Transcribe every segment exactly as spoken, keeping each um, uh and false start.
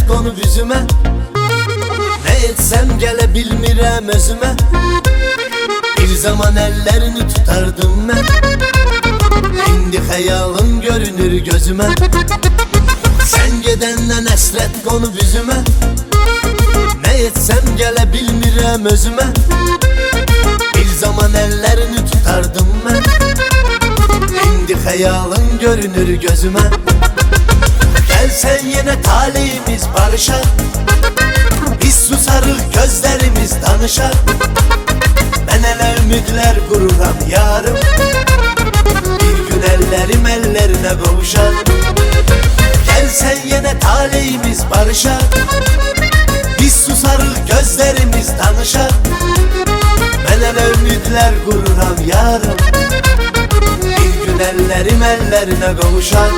konub üzümə. Nə etsəm gələ bilmirəm özümə. Bir zaman əllərini tutardım mən, indi xəyalın görünür gözümə. Sən gedəndən əsrət konub üzümə. Nə etsəm gələ bilmirəm özümə. Bir zaman əllərini tutardım mən, indi xəyalın görünür gözümə. Gəlsən yenə taleyimiz barışar, biz susarıq gözlərimiz danışar. Mən elə ümidlər qururam yarım, bir gün əllərim əllərinə qovuşar. Gəlsən yenə taleyimiz barışar, biz susarıq gözlərimiz danışar. Mən elə ümidlər qururam yarım, bir gün əllərim əllərinə qovuşar.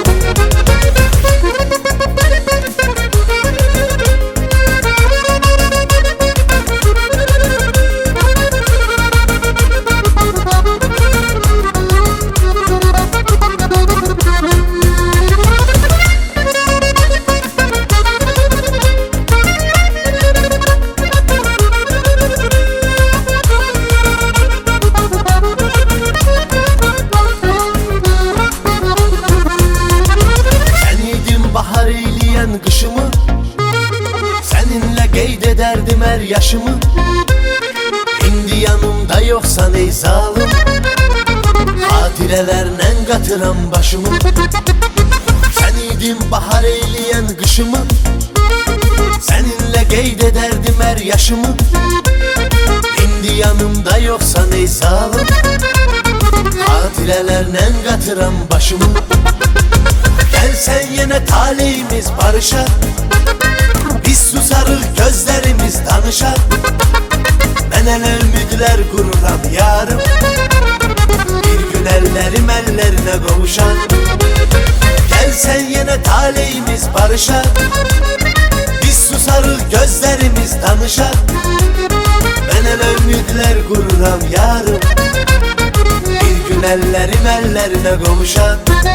Qışımı səninlə qeyd edərdim hər yaşımı. İndi yanımda yoxsan ey zalım, xatirələrlə qatıram başımı. Sən idin bahar eyləyən qışımı, səninlə qeyd edərdim hər yaşımı. İndi yanımda yoxsan ey zalım, xatirələrlə qatıram başımı. Gəlsən yenə taleyimiz barışar, biz susarıq gözlərimiz danışar. Mən elə ümidlər qururam yarım, bir gün əllərim əllərinə qovuşar. Gəlsən yenə taleyimiz barışar, biz susarıq gözlərimiz danışar. Mən elə ümidlər qururam yarım, bir gün əllərim əllərinə qovuşar.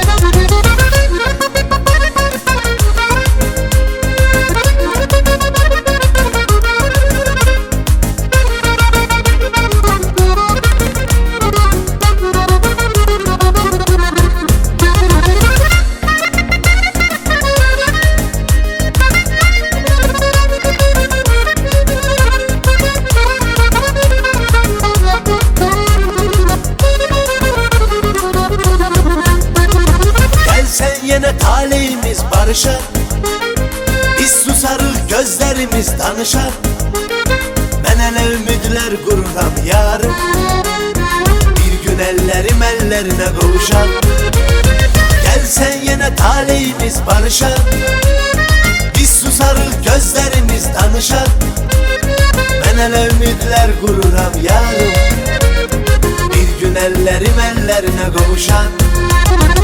Yenə taleyimiz barışar, biz susarıq gözlərimiz danışar. Mən elə ümidlər qururam yarım, bir gün əllərim əllərinə qovuşar. Gəlsən yenə taleyimiz barışar, biz susarıq gözlərimiz danışar. Mən elə ümidlər qururam yarım, bir gün əllərim əllərinə qovuşar.